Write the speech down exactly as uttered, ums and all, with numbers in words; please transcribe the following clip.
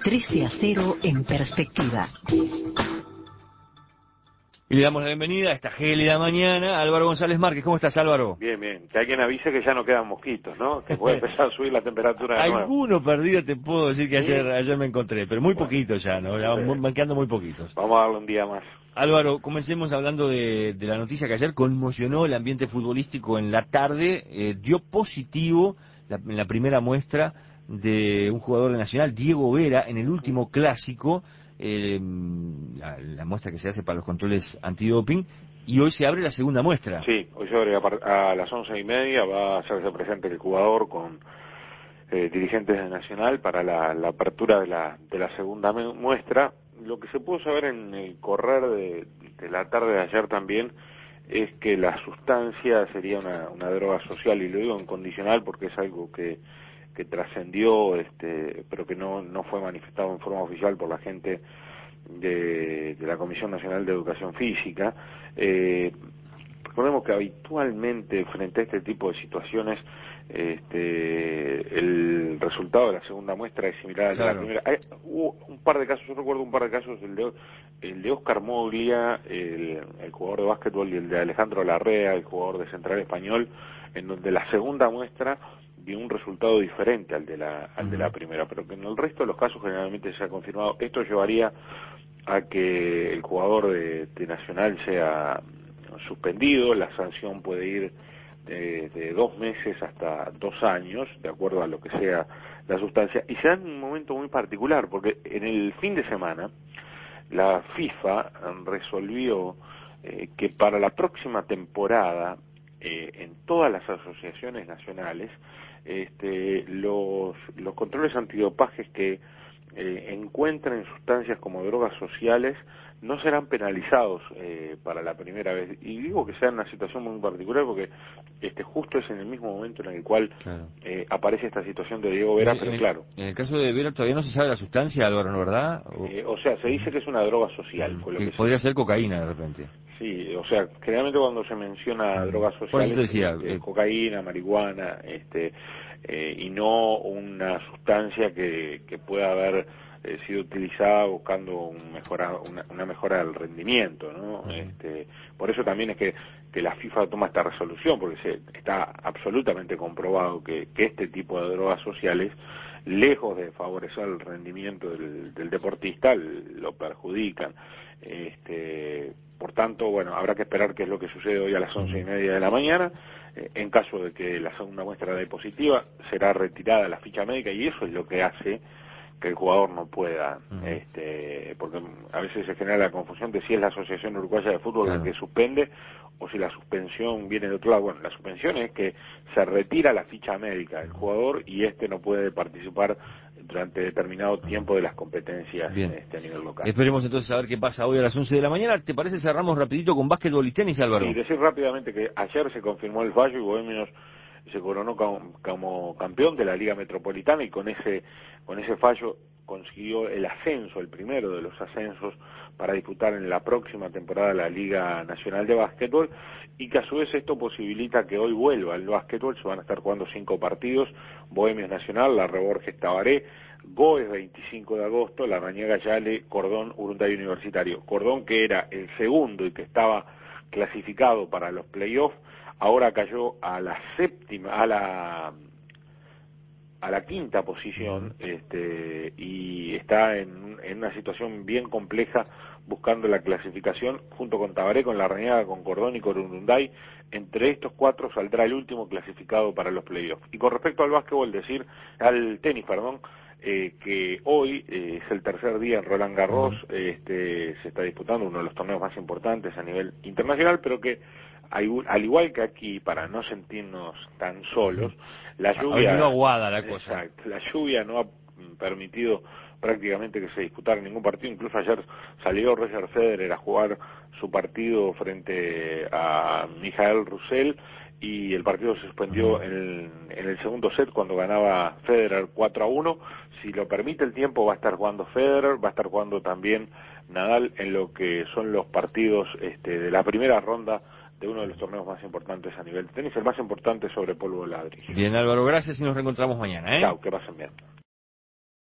trece a cero en perspectiva. Y le damos la bienvenida a esta gélida mañana a Álvaro González Márquez. ¿Cómo estás, Álvaro? Bien, bien. Que alguien avise que ya no quedan mosquitos, ¿no? Que puede empezar a subir la temperatura de nuevo. Alguno perdido te puedo decir que ¿Sí? ayer ayer me encontré, pero muy Bueno, poquitos ya, ¿no? Ya sí. van quedando muy poquitos. Vamos a darle un día más. Álvaro, comencemos hablando de, de la noticia que ayer conmocionó el ambiente futbolístico en la tarde. Eh, dio positivo la, en la primera muestra de un jugador de Nacional, Diego Vera, en el último clásico, eh, la, la muestra que se hace para los controles antidoping, y hoy se abre la segunda muestra. Sí, hoy se abre a, par- a las once y media, va a hacerse presente el jugador con eh, dirigentes de Nacional para la, la apertura de la, de la segunda me- muestra. Lo que se pudo saber en el correr de, de la tarde de ayer también es que la sustancia sería una, una droga social, y lo digo en condicional porque es algo que que trascendió, este, pero que no no fue manifestado en forma oficial por la gente de, de la Comisión Nacional de Educación Física. Eh, recordemos que habitualmente frente a este tipo de situaciones este, el resultado de la segunda muestra es similar al Claro. de la primera. Hay, hubo un par de casos, yo recuerdo un par de casos, el de, el de Oscar Moglia, el, el jugador de básquetbol, y el de Alejandro Larrea, el jugador de Central Español, en donde la segunda muestra dio un resultado diferente al de la al de la primera, pero que en el resto de los casos generalmente se ha confirmado. Esto llevaría a que el jugador de, de Nacional sea suspendido. La sanción puede ir de, de dos meses hasta dos años, de acuerdo a lo que sea la sustancia, y se da en un momento muy particular, porque en el fin de semana la FIFA resolvió eh, que para la próxima temporada eh, en todas las asociaciones nacionales este, los, los controles antidopajes que eh, encuentren sustancias como drogas sociales no serán penalizados eh, para la primera vez. Y digo que sea en una situación muy particular porque este justo es en el mismo momento en el cual Claro. eh, aparece esta situación de Diego Vera, En, pero en- claro. en el caso de Vera todavía no se sabe la sustancia, Álvaro, ¿no, verdad? O, Eh, o sea, se dice que es una droga social, mm, fue lo que que se... podría ser cocaína de repente. Sí, o sea, generalmente cuando se menciona Mm. drogas Por eso sociales, te decía, este, eh, cocaína, marihuana, este, eh, y no una sustancia que, que pueda haber eh, sido utilizada buscando un mejora, una, una mejora del rendimiento, ¿no? uh-huh. Este, por eso también es que, que la FIFA toma esta resolución, porque se, está absolutamente comprobado que, que este tipo de drogas sociales, lejos de favorecer el rendimiento del, del deportista, lo perjudican. Este, por tanto, bueno, habrá que esperar qué es lo que sucede hoy a las once y media de la mañana. Eh, en caso de que la segunda muestra dé positiva, será retirada la ficha médica, y eso es lo que hace que el jugador no pueda, uh-huh. este, porque a veces se genera la confusión de si es la Asociación Uruguaya de Fútbol claro. la que suspende o si la suspensión viene de otro lado. Bueno, la suspensión es que se retira la ficha médica del jugador y este no puede participar durante determinado tiempo de las competencias este, a nivel local. Esperemos entonces a ver qué pasa hoy a las once de la mañana. ¿Te parece cerramos rapidito con básquetbol y tenis, Álvaro? Sí, decir rápidamente que ayer se confirmó el fallo y Bohemios se coronó como, como campeón de la Liga Metropolitana, y con ese con ese fallo consiguió el ascenso, el primero de los ascensos para disputar en la próxima temporada la Liga Nacional de Básquetbol, y que a su vez esto posibilita que hoy vuelva el básquetbol. Se van a estar jugando cinco partidos: Bohemios Nacional, La Reborges Tabaré, Goes veinticinco de agosto, La Rañaga Yale, Cordón Urunday Universitario. Cordón, que era el segundo y que estaba clasificado para los playoffs, ahora cayó a la séptima, a la a la quinta posición, este, y está en, en una situación bien compleja buscando la clasificación junto con Tabaré, con La Rañaga, con Cordón y con Urunday. Entre estos cuatro saldrá el último clasificado para los playoffs. Y con respecto al básquetbol, decir, al tenis, perdón, eh, que hoy eh, es el tercer día en Roland Garros, este, se está disputando uno de los torneos más importantes a nivel internacional, pero que al igual que aquí, para no sentirnos tan solos, la lluvia... Ha aguada la cosa. Exacto, la lluvia no ha permitido prácticamente que se disputara ningún partido. Incluso ayer salió Roger Federer a jugar su partido frente a Michael Russell, y el partido se suspendió en el, en el segundo set cuando ganaba Federer cuatro a uno. Si lo permite el tiempo, va a estar jugando Federer, va a estar jugando también Nadal en lo que son los partidos este, de la primera ronda de uno de los torneos más importantes a nivel de tenis, el más importante sobre polvo de ladrillo. Bien, Álvaro, gracias y nos reencontramos mañana, ¿eh? Chao, que pasen bien.